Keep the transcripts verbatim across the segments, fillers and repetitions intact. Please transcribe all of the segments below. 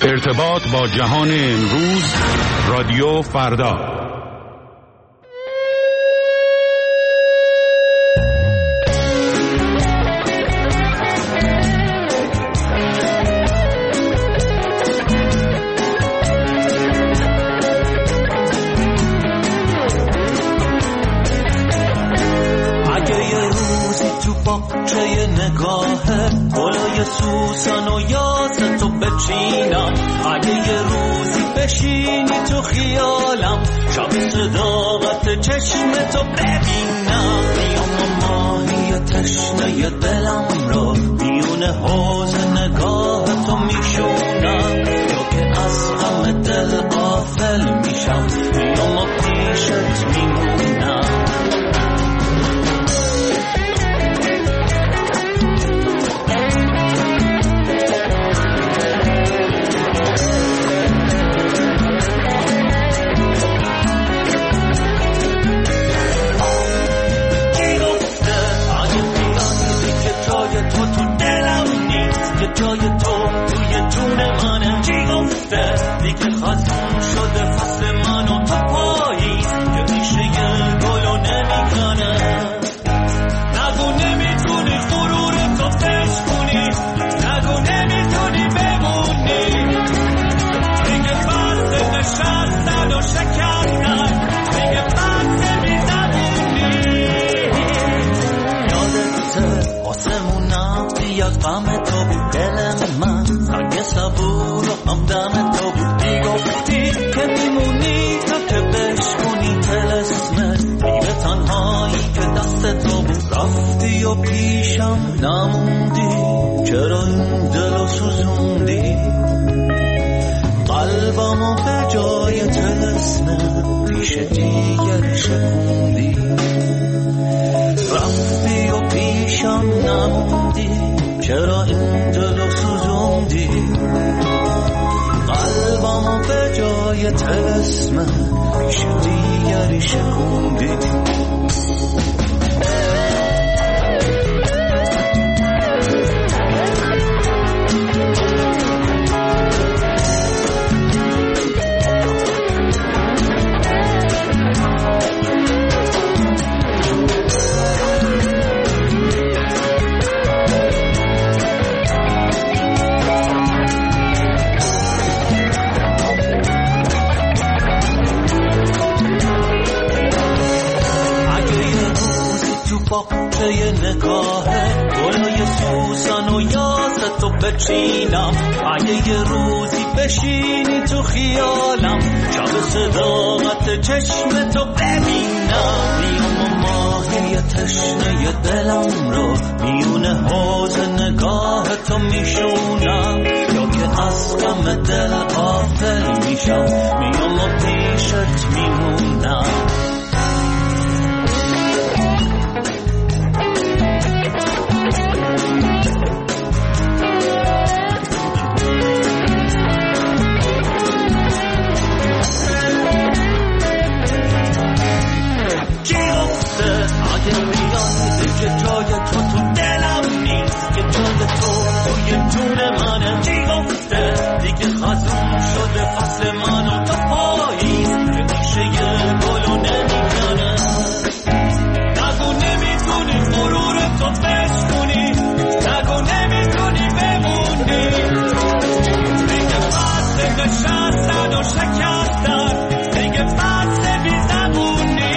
ارتباط با جهان امروز، رادیو فردا. اگه یه روزی تو باغچه نگاهه گلای سوسن و یاس تو بچینم، اگه یه روزی بشینی تو خیالم شب صداقت چشم تو ببینم، میام ماهی تشنه دلم رو میون حوض نگاه تو میشونم، یا که از غم دل غافل میشم میام پیشت میمونم. جای تو توی جون منه، چی گفته دیگه خزون شده فصل من و تو پاییز که میشه یه گلو نمیکنه، نگو نمیتونی غرور تو فش کنی، نگو نمیتونی بمونی، دیگه بحث نشستن و شکستن، دیگه بحث بیزبونی. یادت آسمونم بیاد غم تو بود، دل من سنگ صبور و همدم تو بود، میگفتی که میمونی تا که بشکنی طلسمت میره تنهایی که دست تو بود، رفتی و پیشم نموندی، چرا این دلو سوزوندی، قلبمو به جای طلسمت پیش دیگر شکوندی، رفتی و پیشم نموندی، چرا این دلو سوزوندی، قلبمو به جای طلسمت پیش دیگری شکوندی. باغچه نگاهه گلای سوسن و یاس تو بچینم، اگه یه روزی بشینی تو خیالم شب صداقت چشم تو ببینم، میام ماهی تشنه دلم رو میون حوض نگاه تو میشونم، یا که از غم دل غافل میشم میام پیشت میمونم. که جای تو تو دلم نیست، که جای تو توی جون منه، چی گفته دیگه خزون شده فصل من و تو پاییز که میشه یه گلو نمیکنه، نگو نمیتونی غرور تو فش کنی، نگو نمیتونی بمونی، دیگه بحث نشستن و شکستن، دیگه بحث بیزبونی.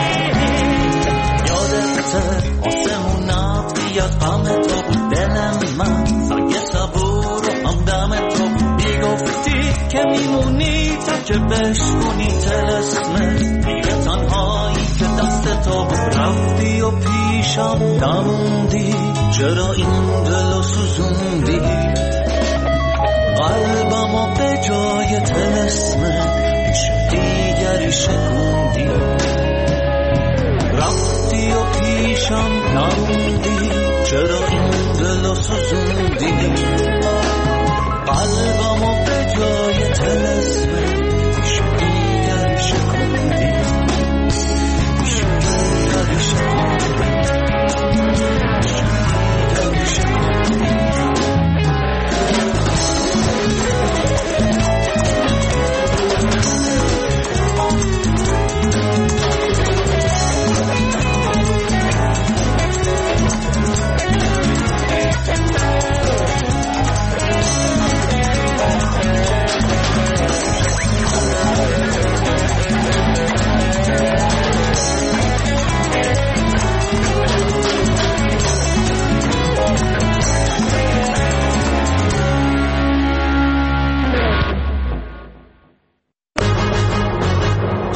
یادت آسمونم بیاد غم تو بود، دل من سنگ صبور و همدم تو بود، میگفتی که میمونی تا که بشکنی طلسمت میره تنهایی که دست تو بود، رفتی و پیشم نموندی، چرا این دلو سوزوندی، قلبمو به جای طلسمت پیش دیگری شکوندی، رفتی و پیشم نموندی، چرا این دلو سوزوندی، قلبمو به جای طلسمت پیش دیگری شکوندی، پیش دیگری شکوندی، پیش دیگری شکوندی.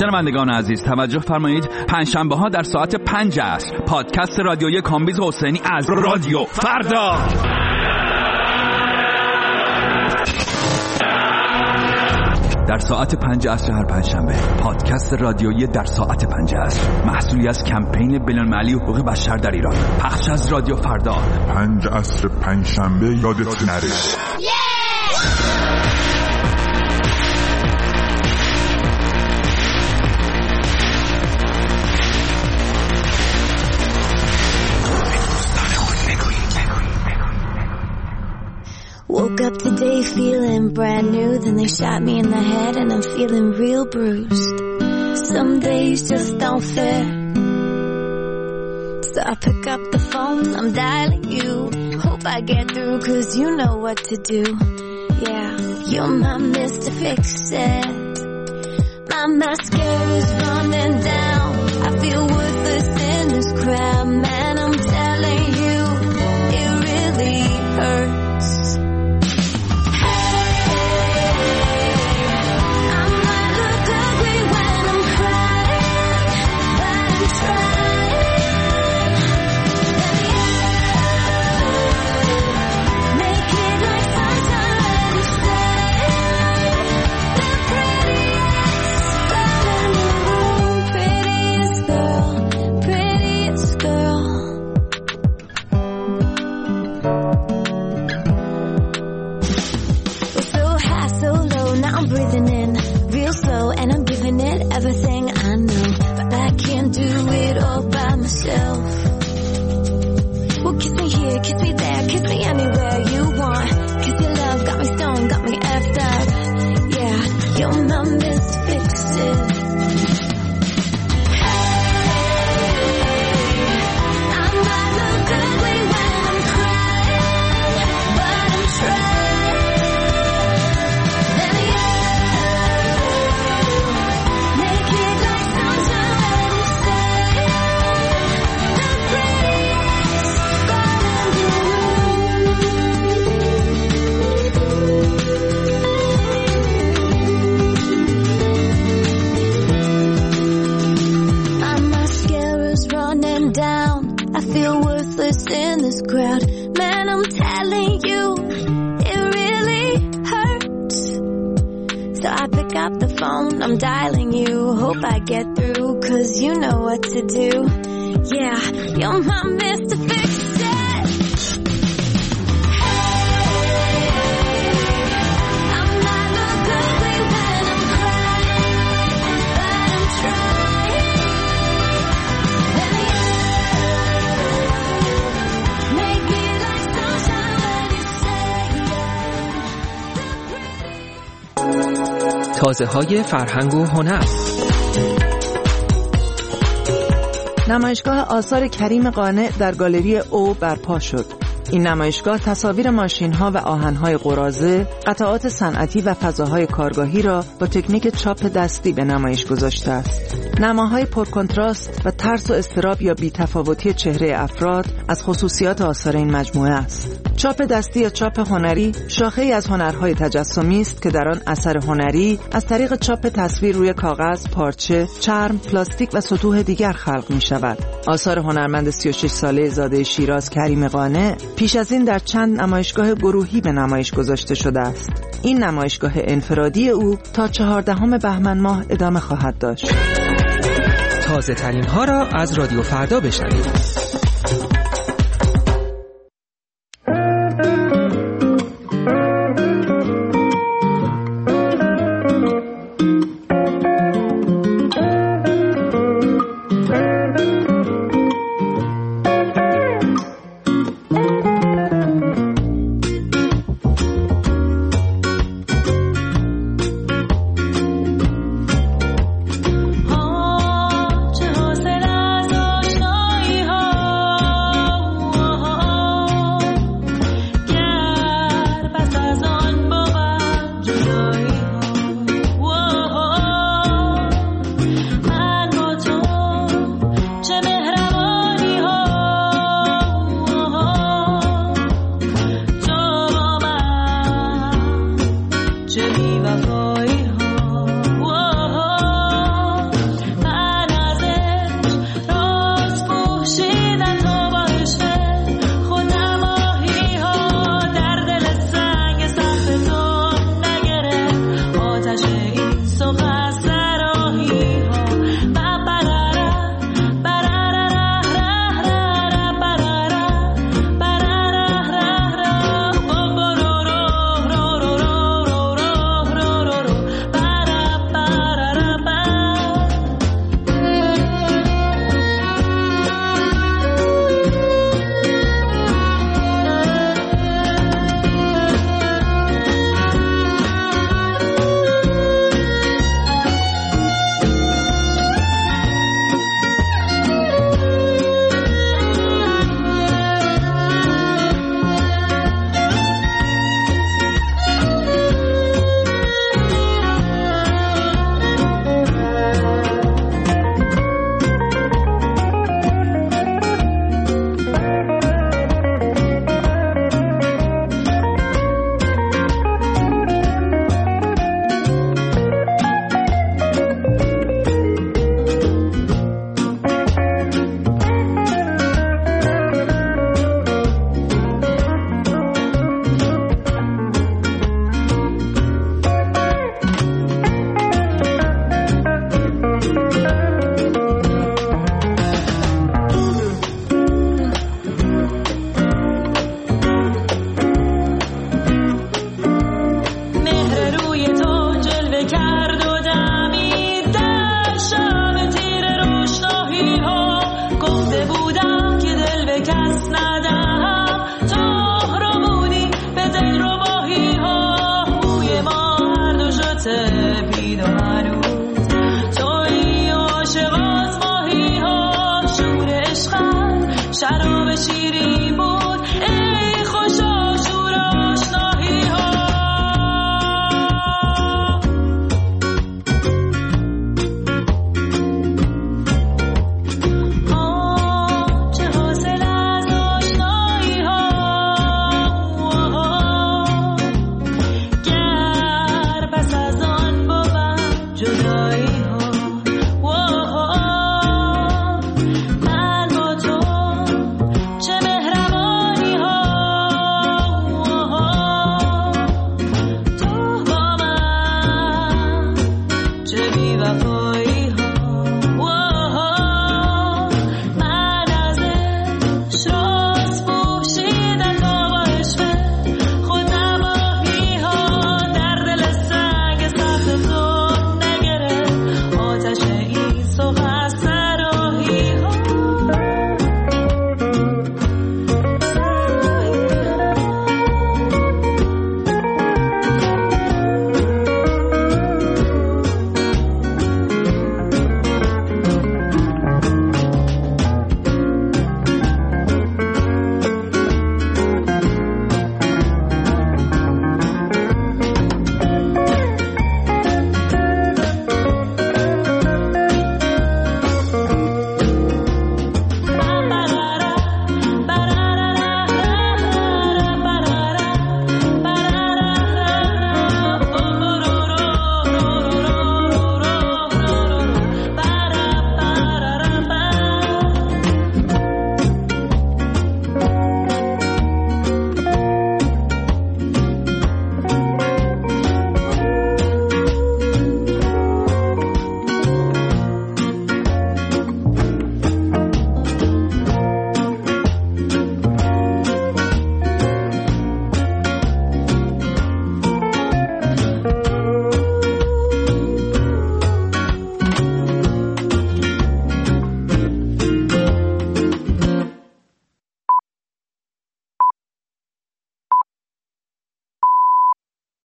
شنوندگان عزیز توجه فرمایید، پنجشنبه ها در ساعت پنج عصر پادکست رادیویی کامبیز حسینی از رادیو فردا در ساعت پنج عصر هر پنجشنبه. پادکست رادیویی در ساعت پنج عصر محصولی از کمپین بین‌المللی حقوق بشر در ایران، پخش از رادیو فردا. پنج عصر پنجشنبه یادت نره. Woke up today feeling brand new, then they shot me in the head and I'm feeling real bruised. Some days just don't fit, so I pick up the phone, I'm dialing you. Hope I get through cause you know what to do. Yeah, you're my Mister Fix-It. My mascara's running down, I feel worthless in this crowd. Man, I'm telling you, it really hurts. Everything I know, but I can't do it all by myself. Well, kiss me here, kiss me there, kiss me anywhere you want. Kiss your love, got me stoned, got me effed up. Yeah, you're my Mister Fix-It. In this crowd, man, I'm telling you, it really hurts. So I pick up the phone, I'm dialing you. Hope I get through, cause you know what to do. Yeah, you're my Mister Fix-It. I'm not look ugly when I'm crying, but I'm trying. تازه‌های فرهنگ و هنر. نمایشگاه آثار کریم قانع در گالری او برپا شد. این نمایشگاه تصاویر ماشین‌ها و آهن‌های قراضه، قطعات صنعتی و فضاهای کارگاهی را با تکنیک چاپ دستی به نمایش گذاشته است. نماهای پرکنتراست و ترس و اضطراب یا بی‌تفاوتی چهره افراد از خصوصیات آثار این مجموعه است. چاپ دستی یا چاپ هنری شاخه‌ای از هنرهای تجسمی است که در آن اثر هنری از طریق چاپ تصویر روی کاغذ، پارچه، چرم، پلاستیک و سطوح دیگر خلق می‌شود. آثار هنرمند سی و شش ساله زاده شیراز کریم قانع پیش از این در چند نمایشگاه گروهی به نمایش گذاشته شده است. این نمایشگاه انفرادی او تا چهاردهم بهمن ماه ادامه خواهد داشت. تازه ترین ها را از رادیو فردا بشنوید.